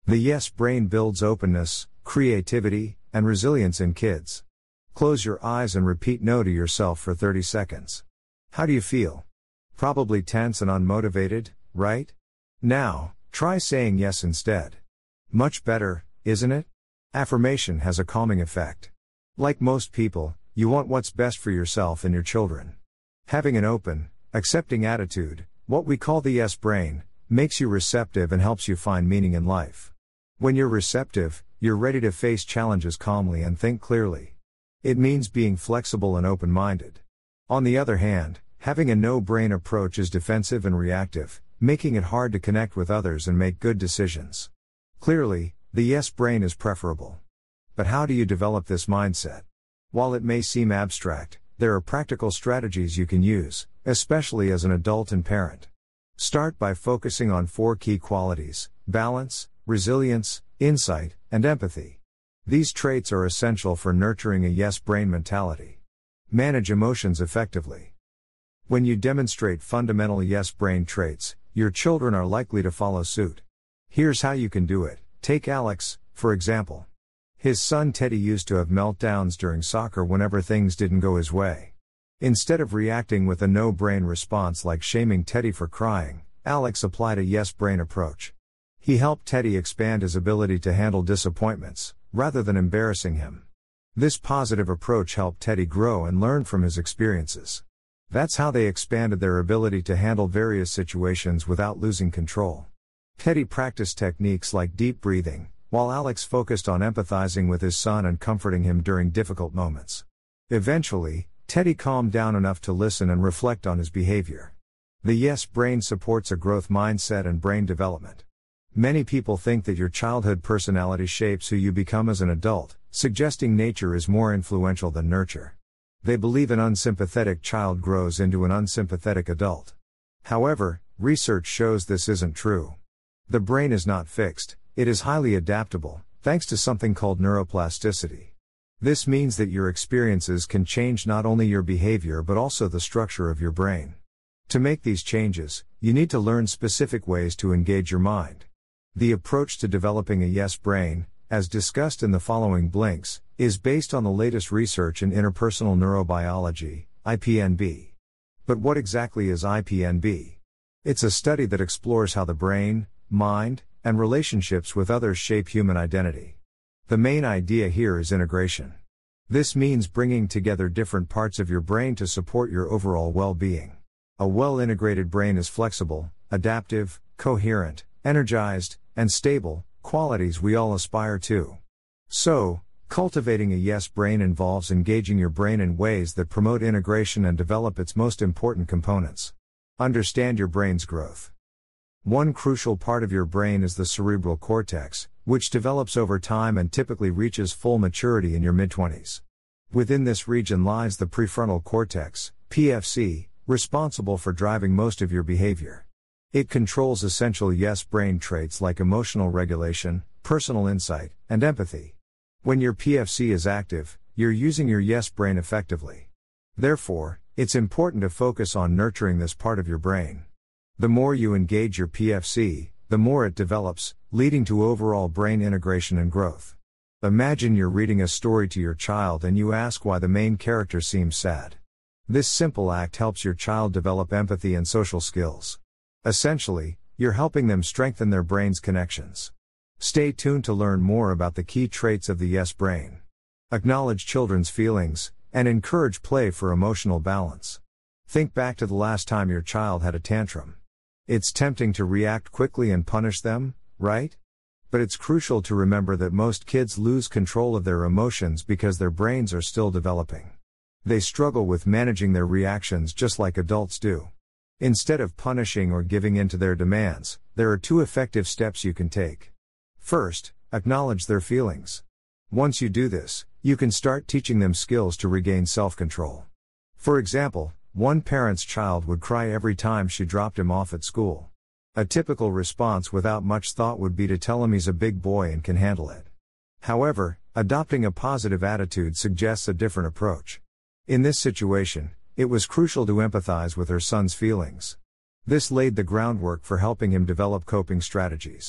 The yes brain builds openness, creativity, and resilience in kids. Close your eyes and repeat no to yourself for 30 seconds. How do you feel? Probably tense and unmotivated, right? Now, try saying yes instead. Much better, isn't it? Affirmation has a calming effect. Like most people, you want what's best for yourself and your children. Having an open, accepting attitude, what we call the yes brain, makes you receptive and helps you find meaning in life. When you're receptive, you're ready to face challenges calmly and think clearly. It means being flexible and open-minded. On the other hand, having a no-brain approach is defensive and reactive, making it hard to connect with others and make good decisions. Clearly, the yes brain is preferable. But how do you develop this mindset? While it may seem abstract, there are practical strategies you can use, especially as an adult and parent. Start by focusing on 4 key qualities: balance, resilience, insight, and empathy. These traits are essential for nurturing a yes brain mentality. Manage emotions effectively. When you demonstrate fundamental yes brain traits, your children are likely to follow suit. Here's how you can do it. Take Alex, for example. His son Teddy used to have meltdowns during soccer whenever things didn't go his way. Instead of reacting with a no-brain response like shaming Teddy for crying, Alex applied a yes-brain approach. He helped Teddy expand his ability to handle disappointments, rather than embarrassing him. This positive approach helped Teddy grow and learn from his experiences. That's how they expanded their ability to handle various situations without losing control. Teddy practiced techniques like deep breathing, while Alex focused on empathizing with his son and comforting him during difficult moments. Eventually, Teddy calmed down enough to listen and reflect on his behavior. The yes brain supports a growth mindset and brain development. Many people think that your childhood personality shapes who you become as an adult, suggesting nature is more influential than nurture. They believe an unsympathetic child grows into an unsympathetic adult. However, research shows this isn't true. The brain is not fixed, it is highly adaptable, thanks to something called neuroplasticity. This means that your experiences can change not only your behavior but also the structure of your brain. To make these changes, you need to learn specific ways to engage your mind. The approach to developing a yes brain, as discussed in the following blinks, is based on the latest research in interpersonal neurobiology, IPNB. But what exactly is IPNB? It's a study that explores how the brain, mind, and relationships with others shape human identity. The main idea here is integration. This means bringing together different parts of your brain to support your overall well-being. A well-integrated brain is flexible, adaptive, coherent, energized, and stable, qualities we all aspire to. So, cultivating a yes brain involves engaging your brain in ways that promote integration and develop its most important components. Understand your brain's growth. One crucial part of your brain is the cerebral cortex, which develops over time and typically reaches full maturity in your mid-20s. Within this region lies the prefrontal cortex, PFC, responsible for driving most of your behavior. It controls essential yes brain traits like emotional regulation, personal insight, and empathy. When your PFC is active, you're using your yes brain effectively. Therefore, it's important to focus on nurturing this part of your brain. The more you engage your PFC, the more it develops, leading to overall brain integration and growth. Imagine you're reading a story to your child and you ask why the main character seems sad. This simple act helps your child develop empathy and social skills. Essentially, you're helping them strengthen their brain's connections. Stay tuned to learn more about the key traits of the yes brain. Acknowledge children's feelings, and encourage play for emotional balance. Think back to the last time your child had a tantrum. It's tempting to react quickly and punish them, right? But it's crucial to remember that most kids lose control of their emotions because their brains are still developing. They struggle with managing their reactions just like adults do. Instead of punishing or giving in to their demands, there are 2 effective steps you can take. First, acknowledge their feelings. Once you do this, you can start teaching them skills to regain self-control. For example, one parent's child would cry every time she dropped him off at school. A typical response without much thought would be to tell him he's a big boy and can handle it. However, adopting a positive attitude suggests a different approach. In this situation, it was crucial to empathize with her son's feelings. This laid the groundwork for helping him develop coping strategies.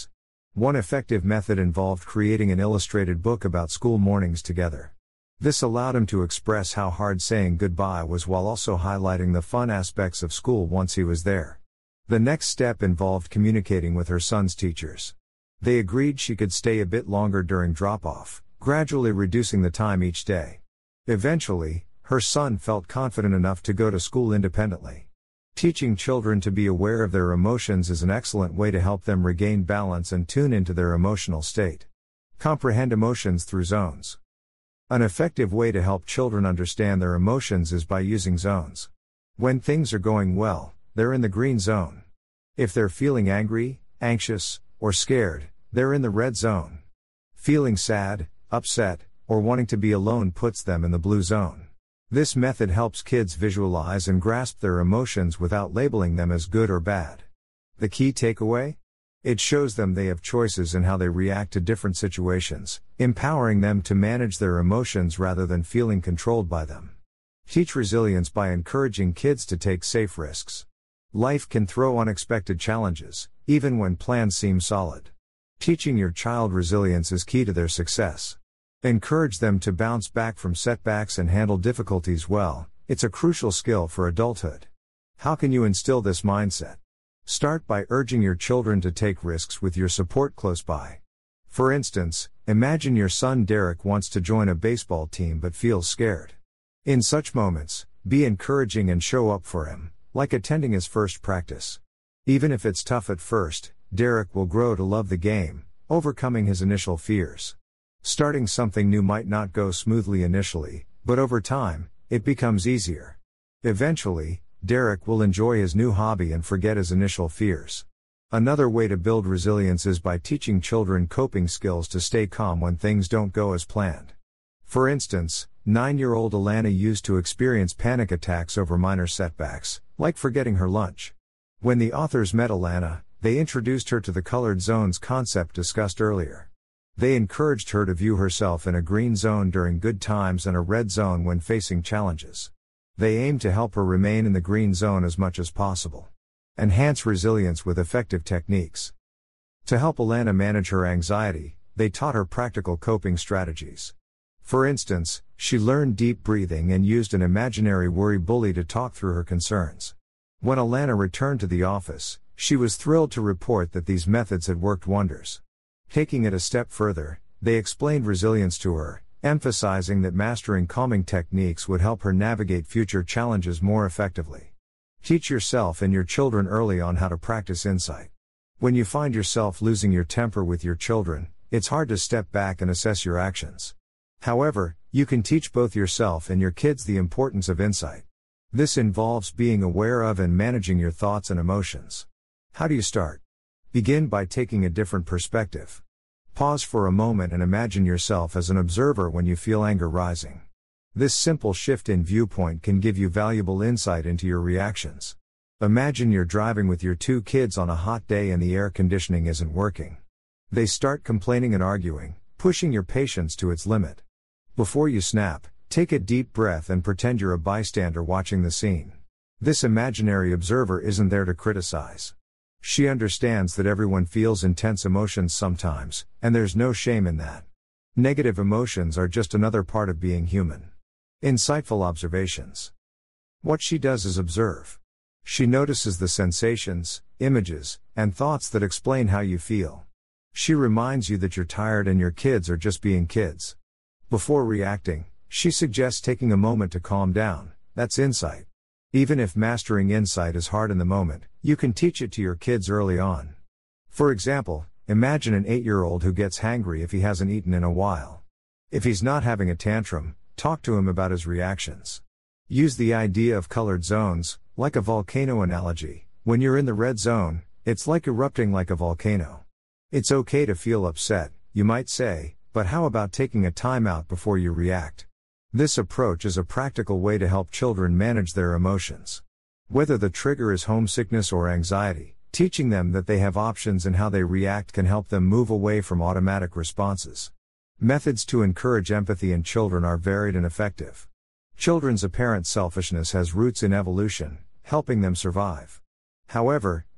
One effective method involved creating an illustrated book about school mornings together. This allowed him to express how hard saying goodbye was while also highlighting the fun aspects of school once he was there. The next step involved communicating with her son's teachers. They agreed she could stay a bit longer during drop-off, gradually reducing the time each day. Eventually, her son felt confident enough to go to school independently. Teaching children to be aware of their emotions is an excellent way to help them regain balance and tune into their emotional state. Comprehend emotions through zones. An effective way to help children understand their emotions is by using zones. When things are going well, they're in the green zone. If they're feeling angry, anxious, or scared, they're in the red zone. Feeling sad, upset, or wanting to be alone puts them in the blue zone. This method helps kids visualize and grasp their emotions without labeling them as good or bad. The key takeaway? It shows them they have choices in how they react to different situations, empowering them to manage their emotions rather than feeling controlled by them. Teach resilience by encouraging kids to take safe risks. Life can throw unexpected challenges, even when plans seem solid. Teaching your child resilience is key to their success. Encourage them to bounce back from setbacks and handle difficulties well. It's a crucial skill for adulthood. How can you instill this mindset? Start by urging your children to take risks with your support close by. For instance, imagine your son Derek wants to join a baseball team but feels scared. In such moments, be encouraging and show up for him, like attending his first practice. Even if it's tough at first, Derek will grow to love the game, overcoming his initial fears. Starting something new might not go smoothly initially, but over time, it becomes easier. Eventually, Derek will enjoy his new hobby and forget his initial fears. Another way to build resilience is by teaching children coping skills to stay calm when things don't go as planned. For instance, 9-year-old Alana used to experience panic attacks over minor setbacks, like forgetting her lunch. When the authors met Alana, they introduced her to the colored zones concept discussed earlier. They encouraged her to view herself in a green zone during good times and a red zone when facing challenges. They aimed to help her remain in the green zone as much as possible. Enhance resilience with effective techniques. To help Alana manage her anxiety, they taught her practical coping strategies. For instance, she learned deep breathing and used an imaginary worry bully to talk through her concerns. When Alana returned to the office, she was thrilled to report that these methods had worked wonders. Taking it a step further, they explained resilience to her, emphasizing that mastering calming techniques would help her navigate future challenges more effectively. Teach yourself and your children early on how to practice insight. When you find yourself losing your temper with your children, it's hard to step back and assess your actions. However, you can teach both yourself and your kids the importance of insight. This involves being aware of and managing your thoughts and emotions. How do you start? Begin by taking a different perspective. Pause for a moment and imagine yourself as an observer when you feel anger rising. This simple shift in viewpoint can give you valuable insight into your reactions. Imagine you're driving with your 2 kids on a hot day and the air conditioning isn't working. They start complaining and arguing, pushing your patience to its limit. Before you snap, take a deep breath and pretend you're a bystander watching the scene. This imaginary observer isn't there to criticize. She understands that everyone feels intense emotions sometimes, and there's no shame in that. Negative emotions are just another part of being human. Insightful observations. What she does is observe. She notices the sensations, images, and thoughts that explain how you feel. She reminds you that you're tired and your kids are just being kids. Before reacting, she suggests taking a moment to calm down. That's insight. Even if mastering insight is hard in the moment, you can teach it to your kids early on. For example, imagine an 8-year-old who gets hangry if he hasn't eaten in a while. If he's not having a tantrum, talk to him about his reactions. Use the idea of colored zones, like a volcano analogy. When you're in the red zone, it's like erupting like a volcano. It's okay to feel upset, you might say, but how about taking a time out before you react? This approach is a practical way to help children manage their emotions. Whether the trigger is homesickness or anxiety, teaching them that they have options in how they react can help them move away from automatic responses. Methods to encourage empathy in children are varied and effective. Children's apparent selfishness has roots in evolution, helping them survive. However,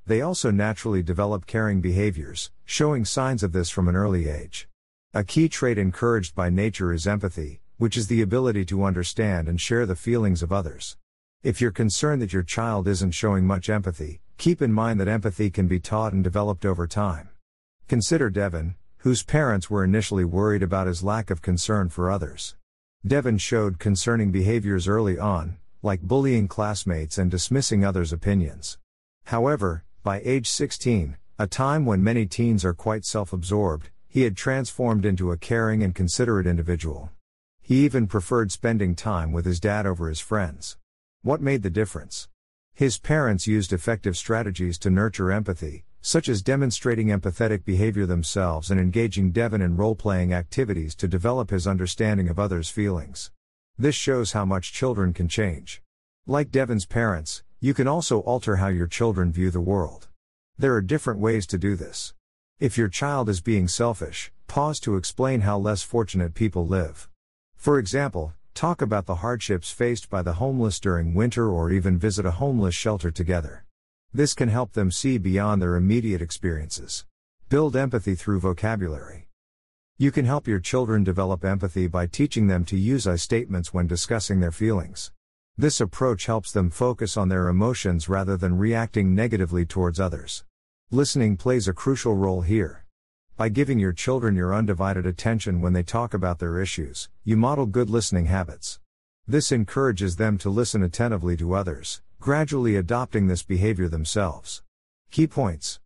They also naturally develop caring behaviors, showing signs of this from an early age. A key trait encouraged by nature is empathy, which is the ability to understand and share the feelings of others. If you're concerned that your child isn't showing much empathy, keep in mind that empathy can be taught and developed over time. Consider Devin, whose parents were initially worried about his lack of concern for others. Devin showed concerning behaviors early on, like bullying classmates and dismissing others' opinions. However, by age 16, a time when many teens are quite self-absorbed, he had transformed into a caring and considerate individual. He even preferred spending time with his dad over his friends. What made the difference? His parents used effective strategies to nurture empathy, such as demonstrating empathetic behavior themselves and engaging Devin in role-playing activities to develop his understanding of others' feelings. This shows how much children can change. Like Devin's parents, you can also alter how your children view the world. There are different ways to do this. If your child is being selfish, pause to explain how less fortunate people live. For example, talk about the hardships faced by the homeless during winter or even visit a homeless shelter together. This can help them see beyond their immediate experiences. Build empathy through vocabulary. You can help your children develop empathy by teaching them to use I statements when discussing their feelings. This approach helps them focus on their emotions rather than reacting negatively towards others. Listening plays a crucial role here. By giving your children your undivided attention when they talk about their issues, you model good listening habits. This encourages them to listen attentively to others, gradually adopting this behavior themselves. Key points.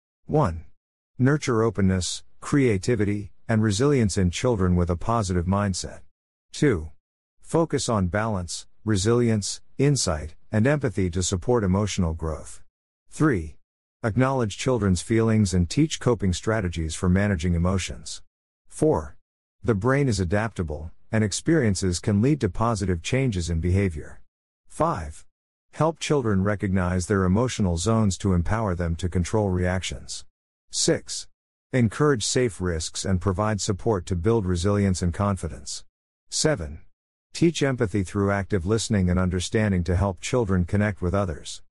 1. Nurture openness, creativity, and resilience in children with a positive mindset. 2. Focus on balance, resilience, insight, and empathy to support emotional growth. 3. Acknowledge children's feelings and teach coping strategies for managing emotions. 4. The brain is adaptable, and experiences can lead to positive changes in behavior. 5. Help children recognize their emotional zones to empower them to control reactions. 6. Encourage safe risks and provide support to build resilience and confidence. 7. Teach empathy through active listening and understanding to help children connect with others.